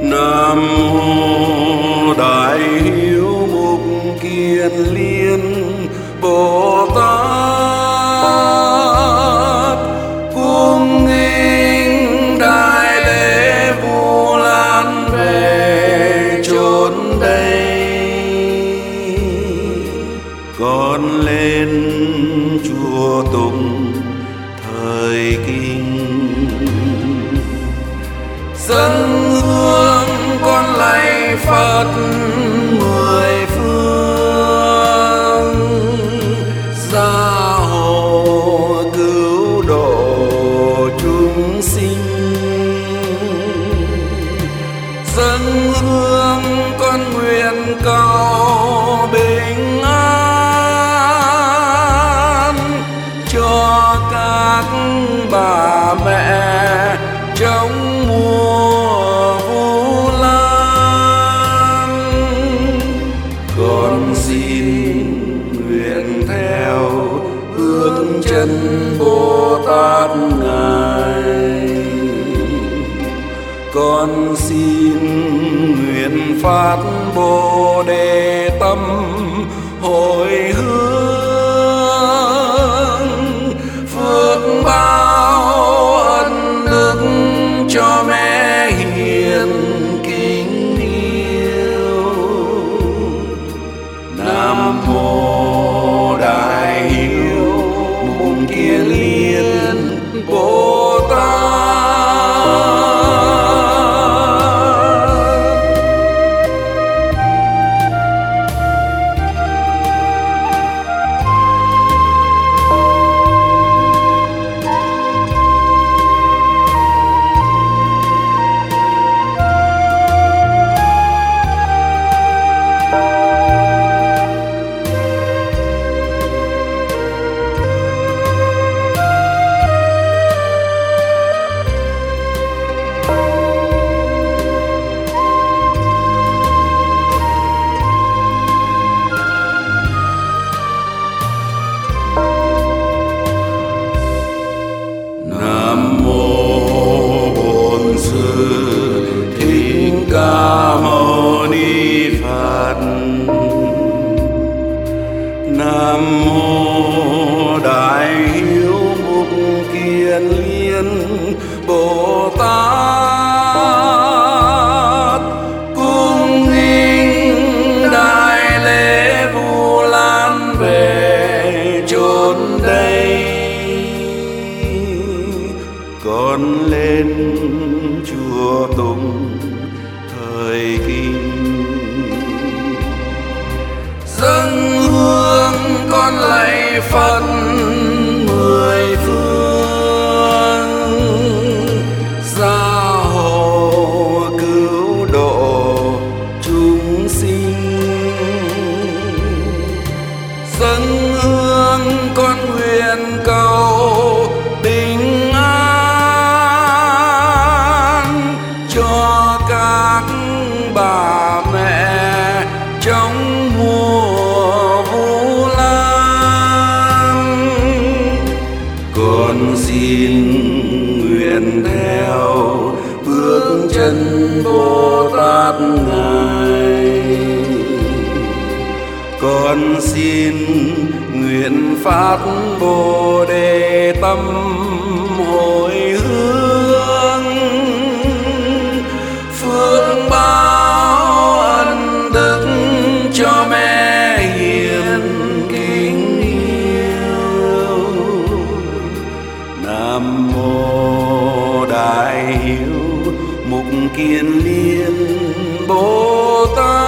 Nam mô Đại Hiếu Mục Kiền Liên Bồ Tát. Cung nghinh đại lễ Vu Lan về chốn đây. Con lên chùa Tùng thời kinh, dâng hương con lạy Phật mười phương, gia hộ cứu độ chúng sinh. Dâng hương con nguyện cầu bình an cho các bà mẹ trong mùa Vu Lan. Con xin nguyện theo bước chân Bồ Tát ngài. Con xin nguyện phát Bồ Đề tâm hồi hướng, phước báo ân đức cho mẹ hiền kính yêu. Nam mô Đại Hiếu Mục Kiền Liên Bồ Tát. Nam mô Đại Hiếu Mục Kiền Liên Bồ Tát. Cung nghinh đại lễ Vu Lan về chốn đây. Con lên chùa Tùng thời kinh, dâng hương con lạy Phật mười phương, gia hộ cứu độ chúng sinh. Dâng hương con nguyện cầu bình an cho các bà mẹ trong mùa Vu Lan. Con xin nguyện theo bước chân Bồ Tát ngài. Con xin nguyện phát Bồ Đề tâm hồi hướng, phước báo ân đức cho mẹ hiền kính yêu. Nam mô Đại Hiếu Mục Kiền Liên Bồ Tát.